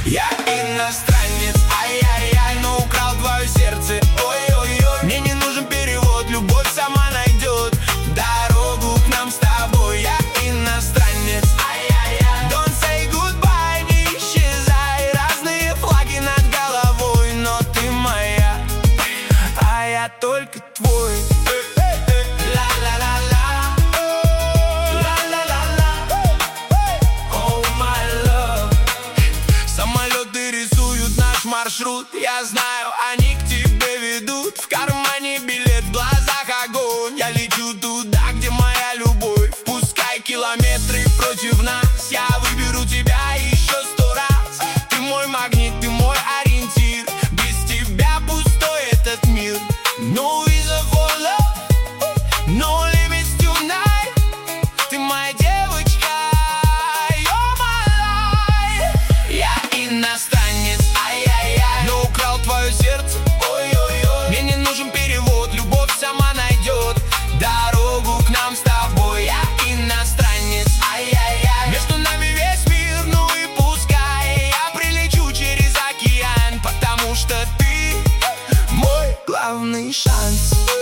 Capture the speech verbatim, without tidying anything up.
Я иностранец, ай-яй-яй, но украл твое сердце, ой-ой-ой. Мне не нужен перевод, любовь сама найдет дорогу к нам с тобой. Я иностранец, ай-яй-яй, don't say goodbye, не исчезай. Разные флаги над головой, но ты моя, а я только твой. Маршрут, я знаю, они к тебе ведут. В кармане билет, в глазах огонь. Я лечу туда, где моя любовь. Пускай километры против нас, я выберу тебя еще сто раз. Ты мой магнит, ты мой ориентир. Без тебя пустой этот мир. No reason for love, no limits tonight. Ты моя девочка, you're my life. Я иностранец, но украл твое сердце, ой-ой-ой. Мне не нужен перевод, любовь сама найдет дорогу к нам с тобой. Я иностранец, ай-яй-яй, между нами весь мир, ну и пускай. Я прилечу через океан, потому что ты мой главный шанс.